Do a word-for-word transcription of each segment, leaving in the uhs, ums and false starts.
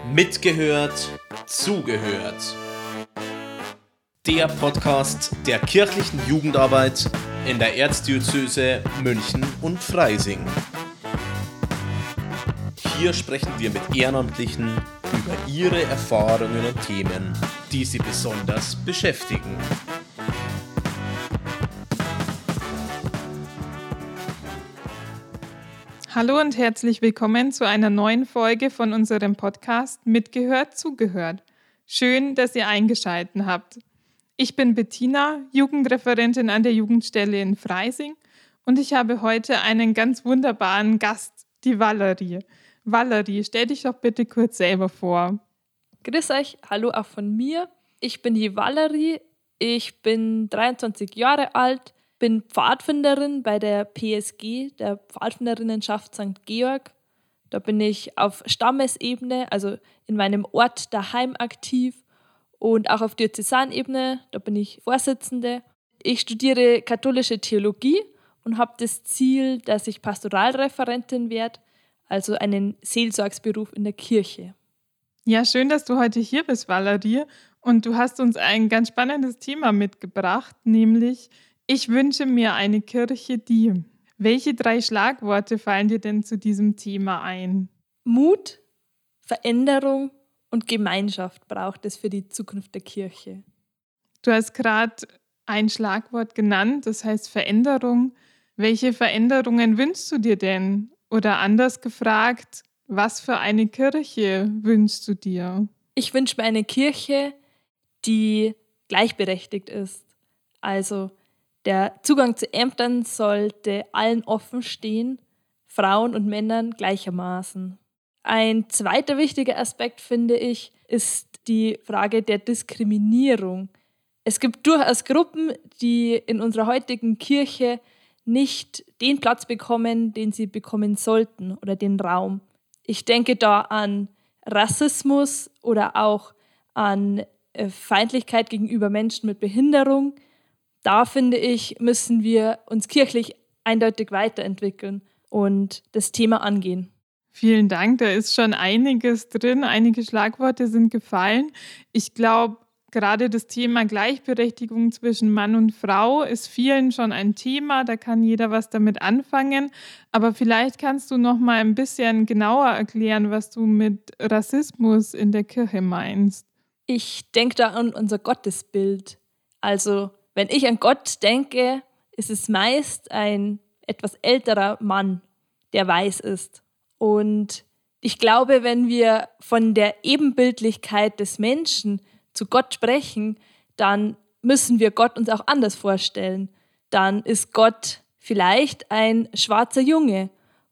Mitgehört, zugehört. Der Podcast der kirchlichen Jugendarbeit in der Erzdiözese München und Freising. Hier sprechen wir mit Ehrenamtlichen über ihre Erfahrungen und Themen, die sie besonders beschäftigen. Hallo und herzlich willkommen zu einer neuen Folge von unserem Podcast Mitgehört, zugehört. Schön, dass ihr eingeschaltet habt. Ich bin Bettina, Jugendreferentin an der Jugendstelle in Freising und ich habe heute einen ganz wunderbaren Gast, die Valerie. Valerie, stell dich doch bitte kurz selber vor. Grüß euch, hallo auch von mir. Ich bin die Valerie, ich bin dreiundzwanzig Jahre alt, bin Pfadfinderin bei der P S G, der Pfadfinderinnenschaft Sankt Georg. Da bin ich auf Stammesebene, also in meinem Ort daheim aktiv und auch auf Diözesanebene, da bin ich Vorsitzende. Ich studiere katholische Theologie und habe das Ziel, dass ich Pastoralreferentin werde, also einen Seelsorgsberuf in der Kirche. Ja, schön, dass du heute hier bist, Valerie. Und du hast uns ein ganz spannendes Thema mitgebracht, nämlich ich wünsche mir eine Kirche, die. Welche drei Schlagworte fallen dir denn zu diesem Thema ein? Mut, Veränderung und Gemeinschaft braucht es für die Zukunft der Kirche. Du hast gerade ein Schlagwort genannt, das heißt Veränderung. Welche Veränderungen wünschst du dir denn? Oder anders gefragt, was für eine Kirche wünschst du dir? Ich wünsche mir eine Kirche, die gleichberechtigt ist. Also der Zugang zu Ämtern sollte allen offen stehen, Frauen und Männern gleichermaßen. Ein zweiter wichtiger Aspekt, finde ich, ist die Frage der Diskriminierung. Es gibt durchaus Gruppen, die in unserer heutigen Kirche nicht den Platz bekommen, den sie bekommen sollten oder den Raum. Ich denke da an Rassismus oder auch an Feindlichkeit gegenüber Menschen mit Behinderung. Da, finde ich, müssen wir uns kirchlich eindeutig weiterentwickeln und das Thema angehen. Vielen Dank, da ist schon einiges drin, einige Schlagworte sind gefallen. Ich glaube, gerade das Thema Gleichberechtigung zwischen Mann und Frau ist vielen schon ein Thema, da kann jeder was damit anfangen. Aber vielleicht kannst du noch mal ein bisschen genauer erklären, was du mit Rassismus in der Kirche meinst. Ich denke da an unser Gottesbild. Also wenn ich an Gott denke, ist es meist ein etwas älterer Mann, der weiß ist. Und ich glaube, wenn wir von der Ebenbildlichkeit des Menschen zu Gott sprechen, dann müssen wir Gott uns auch anders vorstellen. Dann ist Gott vielleicht ein schwarzer Junge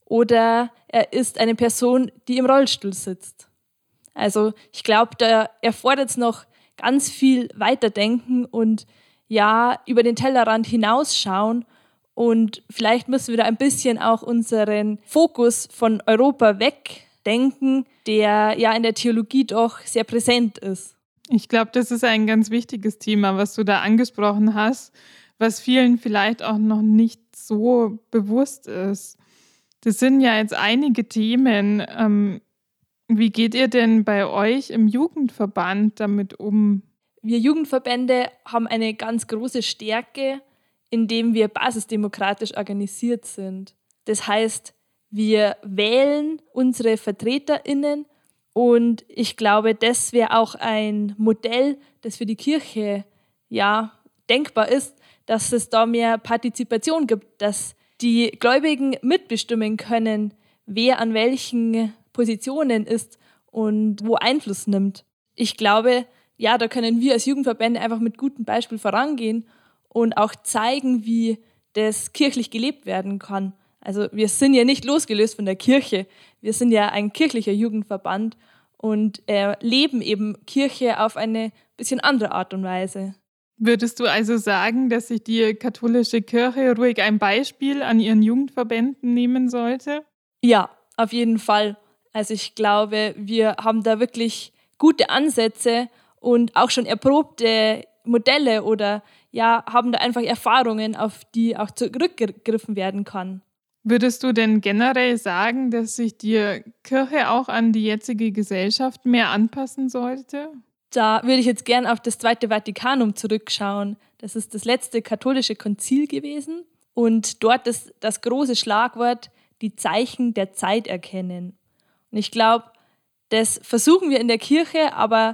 oder er ist eine Person, die im Rollstuhl sitzt. Also ich glaube, da erfordert es noch ganz viel Weiterdenken und ja, über den Tellerrand hinausschauen und vielleicht müssen wir da ein bisschen auch unseren Fokus von Europa wegdenken, der ja in der Theologie doch sehr präsent ist. Ich glaube, das ist ein ganz wichtiges Thema, was du da angesprochen hast, was vielen vielleicht auch noch nicht so bewusst ist. Das sind ja jetzt einige Themen. Ähm, wie geht ihr denn bei euch im Jugendverband damit um? Wir Jugendverbände haben eine ganz große Stärke, indem wir basisdemokratisch organisiert sind. Das heißt, wir wählen unsere VertreterInnen und ich glaube, das wäre auch ein Modell, das für die Kirche ja denkbar ist, dass es da mehr Partizipation gibt, dass die Gläubigen mitbestimmen können, wer an welchen Positionen ist und wo Einfluss nimmt. Ich glaube, ja, da können wir als Jugendverbände einfach mit gutem Beispiel vorangehen und auch zeigen, wie das kirchlich gelebt werden kann. Also wir sind ja nicht losgelöst von der Kirche. Wir sind ja ein kirchlicher Jugendverband und äh, leben eben Kirche auf eine bisschen andere Art und Weise. Würdest du also sagen, dass sich die katholische Kirche ruhig ein Beispiel an ihren Jugendverbänden nehmen sollte? Ja, auf jeden Fall. Also ich glaube, wir haben da wirklich gute Ansätze und auch schon erprobte Modelle oder ja, haben da einfach Erfahrungen, auf die auch zurückgegriffen werden kann. Würdest du denn generell sagen, dass sich die Kirche auch an die jetzige Gesellschaft mehr anpassen sollte? Da würde ich jetzt gern auf das Zweite Vatikanum zurückschauen. Das ist das letzte katholische Konzil gewesen. Und dort ist das große Schlagwort, die Zeichen der Zeit erkennen. Und ich glaube, das versuchen wir in der Kirche, aber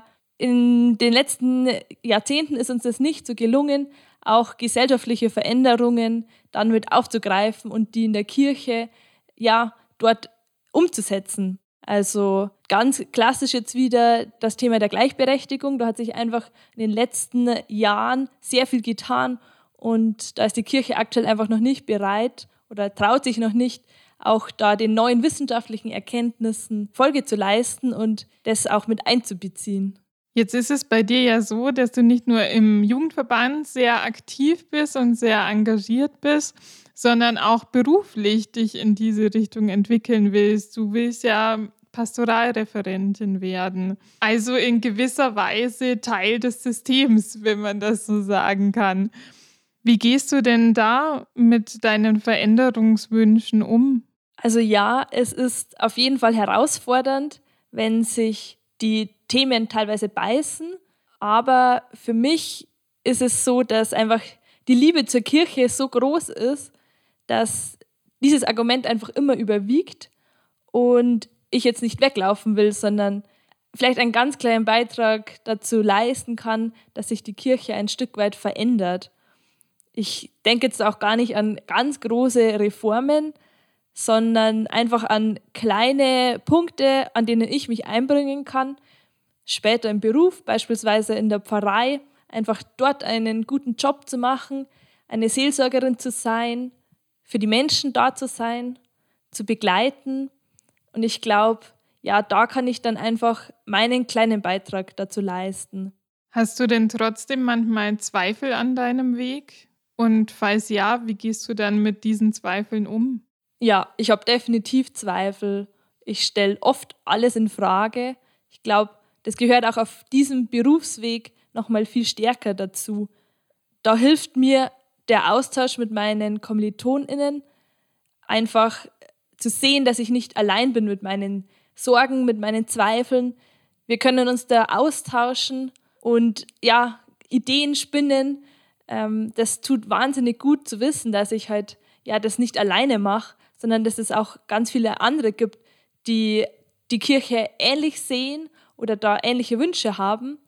in den letzten Jahrzehnten ist uns das nicht so gelungen, auch gesellschaftliche Veränderungen dann mit aufzugreifen und die in der Kirche ja dort umzusetzen. Also ganz klassisch jetzt wieder das Thema der Gleichberechtigung. Da hat sich einfach in den letzten Jahren sehr viel getan und da ist die Kirche aktuell einfach noch nicht bereit oder traut sich noch nicht, auch da den neuen wissenschaftlichen Erkenntnissen Folge zu leisten und das auch mit einzubeziehen. Jetzt ist es bei dir ja so, dass du nicht nur im Jugendverband sehr aktiv bist und sehr engagiert bist, sondern auch beruflich dich in diese Richtung entwickeln willst. Du willst ja Pastoralreferentin werden. Also in gewisser Weise Teil des Systems, wenn man das so sagen kann. Wie gehst du denn da mit deinen Veränderungswünschen um? Also ja, es ist auf jeden Fall herausfordernd, wenn sich die Themen teilweise beißen. Aber für mich ist es so, dass einfach die Liebe zur Kirche so groß ist, dass dieses Argument einfach immer überwiegt und ich jetzt nicht weglaufen will, sondern vielleicht einen ganz kleinen Beitrag dazu leisten kann, dass sich die Kirche ein Stück weit verändert. Ich denke jetzt auch gar nicht an ganz große Reformen, sondern einfach an kleine Punkte, an denen ich mich einbringen kann, später im Beruf, beispielsweise in der Pfarrei, einfach dort einen guten Job zu machen, eine Seelsorgerin zu sein, für die Menschen da zu sein, zu begleiten. Und ich glaube, ja, da kann ich dann einfach meinen kleinen Beitrag dazu leisten. Hast du denn trotzdem manchmal Zweifel an deinem Weg? Und falls ja, wie gehst du dann mit diesen Zweifeln um? Ja, ich habe definitiv Zweifel. Ich stelle oft alles in Frage. Ich glaube, das gehört auch auf diesem Berufsweg nochmal viel stärker dazu. Da hilft mir der Austausch mit meinen KommilitonInnen, einfach zu sehen, dass ich nicht allein bin mit meinen Sorgen, mit meinen Zweifeln. Wir können uns da austauschen und ja, Ideen spinnen. Ähm, das tut wahnsinnig gut zu wissen, dass ich halt ja das nicht alleine mache, sondern dass es auch ganz viele andere gibt, die die Kirche ähnlich sehen oder da ähnliche Wünsche haben.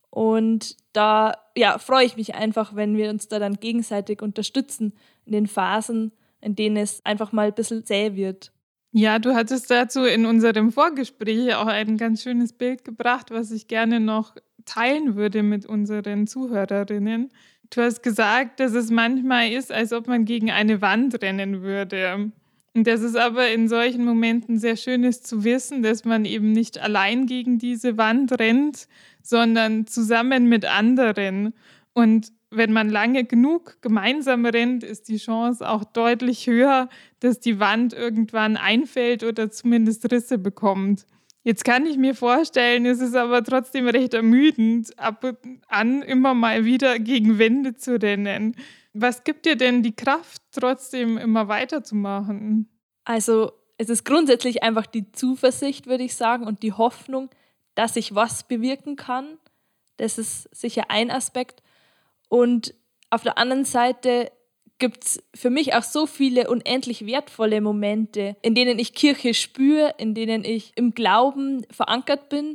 Und da ja, freue ich mich einfach, wenn wir uns da dann gegenseitig unterstützen in den Phasen, in denen es einfach mal ein bisschen zäh wird. Ja, du hattest dazu in unserem Vorgespräch auch ein ganz schönes Bild gebracht, was ich gerne noch teilen würde mit unseren Zuhörerinnen. Du hast gesagt, dass es manchmal ist, als ob man gegen eine Wand rennen würde. Und dass es aber in solchen Momenten sehr schön ist zu wissen, dass man eben nicht allein gegen diese Wand rennt, sondern zusammen mit anderen. Und wenn man lange genug gemeinsam rennt, ist die Chance auch deutlich höher, dass die Wand irgendwann einfällt oder zumindest Risse bekommt. Jetzt kann ich mir vorstellen, es ist aber trotzdem recht ermüdend, ab und an immer mal wieder gegen Wände zu rennen. Was gibt dir denn die Kraft, trotzdem immer weiterzumachen? Also es ist grundsätzlich einfach die Zuversicht, würde ich sagen, und die Hoffnung, dass ich was bewirken kann. Das ist sicher ein Aspekt. Und auf der anderen Seite gibt es für mich auch so viele unendlich wertvolle Momente, in denen ich Kirche spüre, in denen ich im Glauben verankert bin.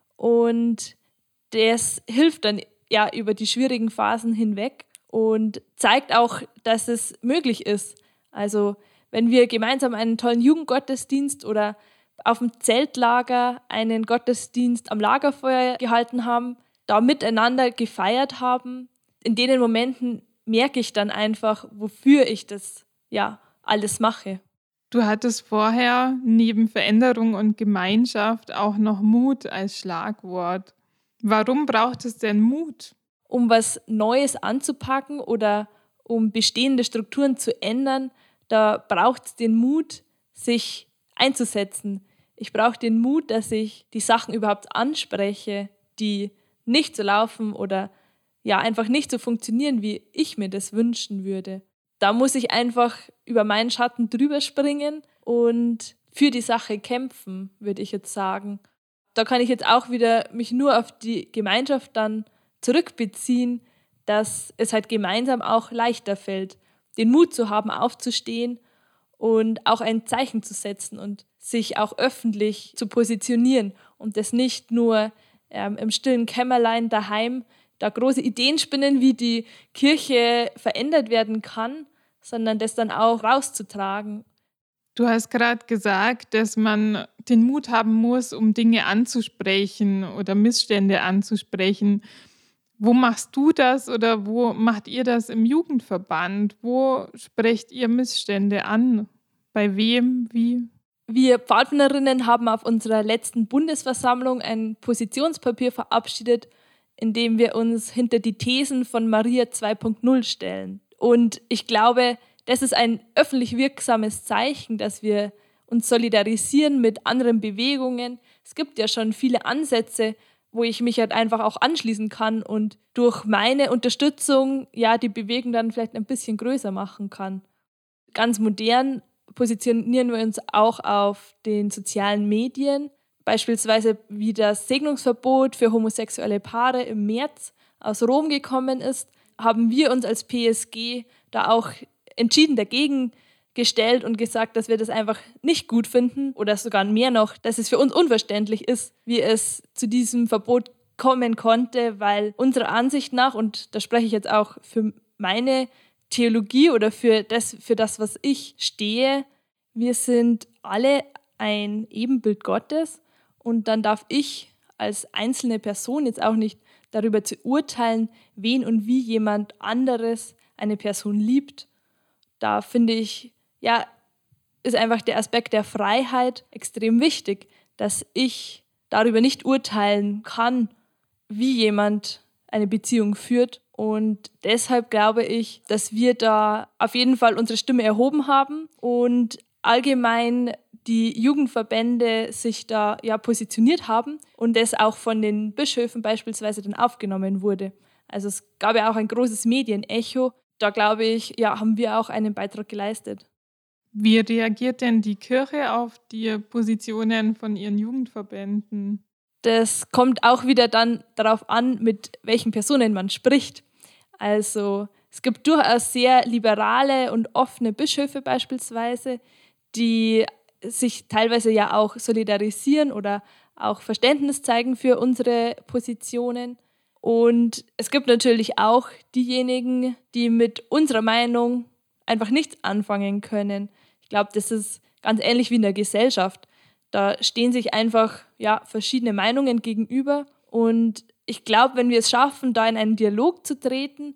Und das hilft dann ja über die schwierigen Phasen hinweg und zeigt auch, dass es möglich ist. Also wenn wir gemeinsam einen tollen Jugendgottesdienst oder auf dem Zeltlager einen Gottesdienst am Lagerfeuer gehalten haben, da miteinander gefeiert haben, in den Momenten merke ich dann einfach, wofür ich das ja alles mache. Du hattest vorher neben Veränderung und Gemeinschaft auch noch Mut als Schlagwort. Warum braucht es denn Mut? Um was Neues anzupacken oder um bestehende Strukturen zu ändern, da braucht es den Mut, sich einzusetzen. Ich brauche den Mut, dass ich die Sachen überhaupt anspreche, die nicht so laufen oder ja einfach nicht so funktionieren, wie ich mir das wünschen würde. da muss ich einfach über meinen Schatten drüber springen und für die Sache kämpfen, würde ich jetzt sagen. Da kann ich jetzt auch wieder mich nur auf die Gemeinschaft dann zurückbeziehen, dass es halt gemeinsam auch leichter fällt, den Mut zu haben, aufzustehen und auch ein Zeichen zu setzen und sich auch öffentlich zu positionieren und das nicht nur ähm, im stillen Kämmerlein daheim da große Ideen spinnen, wie die Kirche verändert werden kann, sondern das dann auch rauszutragen. Du hast gerade gesagt, dass man den Mut haben muss, um Dinge anzusprechen oder Missstände anzusprechen. Wo machst du das oder wo macht ihr das im Jugendverband? Wo sprecht ihr Missstände an? Bei wem? Wie? Wir Pfadfinderinnen haben auf unserer letzten Bundesversammlung ein Positionspapier verabschiedet, in dem wir uns hinter die Thesen von Maria zwei Punkt null stellen. Und ich glaube, das ist ein öffentlich wirksames Zeichen, dass wir uns solidarisieren mit anderen Bewegungen. Es gibt ja schon viele Ansätze, wo ich mich halt einfach auch anschließen kann und durch meine Unterstützung ja die Bewegung dann vielleicht ein bisschen größer machen kann. Ganz modern positionieren wir uns auch auf den sozialen Medien, beispielsweise wie das Segnungsverbot für homosexuelle Paare im März aus Rom gekommen ist, haben wir uns als P S G da auch entschieden dagegen gestellt und gesagt, dass wir das einfach nicht gut finden oder sogar mehr noch, dass es für uns unverständlich ist, wie es zu diesem Verbot kommen konnte, weil unserer Ansicht nach, und da spreche ich jetzt auch für meine Theologie oder für das, für das, was ich stehe, wir sind alle ein Ebenbild Gottes und dann darf ich als einzelne Person jetzt auch nicht darüber zu urteilen, wen und wie jemand anderes eine Person liebt. Da finde ich, ja, ist einfach der Aspekt der Freiheit extrem wichtig, dass ich darüber nicht urteilen kann, wie jemand eine Beziehung führt. Und deshalb glaube ich, dass wir da auf jeden Fall unsere Stimme erhoben haben und allgemein die Jugendverbände sich da ja positioniert haben und es auch von den Bischöfen beispielsweise dann aufgenommen wurde. Also es gab ja auch ein großes Medienecho. Da glaube ich, ja, haben wir auch einen Beitrag geleistet. Wie reagiert denn die Kirche auf die Positionen von ihren Jugendverbänden? Das kommt auch wieder dann darauf an, mit welchen Personen man spricht. Also es gibt durchaus sehr liberale und offene Bischöfe beispielsweise, die sich teilweise ja auch solidarisieren oder auch Verständnis zeigen für unsere Positionen. Und es gibt natürlich auch diejenigen, die mit unserer Meinung einfach nichts anfangen können. Ich glaube, das ist ganz ähnlich wie in der Gesellschaft. Da stehen sich einfach ja, verschiedene Meinungen gegenüber. Und ich glaube, wenn wir es schaffen, da in einen Dialog zu treten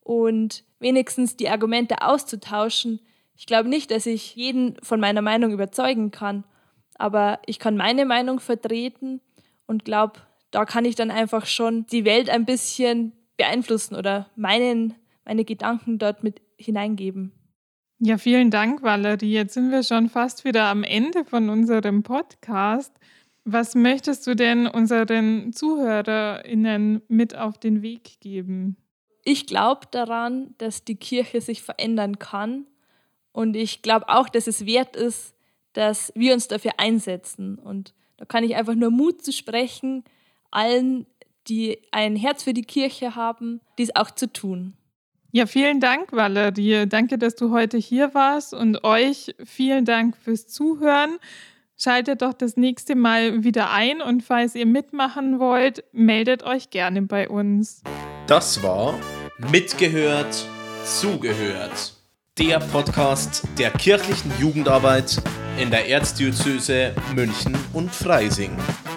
und wenigstens die Argumente auszutauschen, ich glaube nicht, dass ich jeden von meiner Meinung überzeugen kann. Aber ich kann meine Meinung vertreten und glaube, da kann ich dann einfach schon die Welt ein bisschen beeinflussen oder meinen, meine Gedanken dort mit hineingeben. Ja, vielen Dank, Valerie. Jetzt sind wir schon fast wieder am Ende von unserem Podcast. Was möchtest du denn unseren ZuhörerInnen mit auf den Weg geben? Ich glaube daran, dass die Kirche sich verändern kann. Und ich glaube auch, dass es wert ist, dass wir uns dafür einsetzen. Und da kann ich einfach nur Mut zu sprechen, allen, die ein Herz für die Kirche haben, dies auch zu tun. Ja, vielen Dank, Valerie. Danke, dass du heute hier warst und euch vielen Dank fürs Zuhören. Schaltet doch das nächste Mal wieder ein und falls ihr mitmachen wollt, meldet euch gerne bei uns. Das war Mitgehört, Zugehört. Der Podcast der kirchlichen Jugendarbeit in der Erzdiözese München und Freising.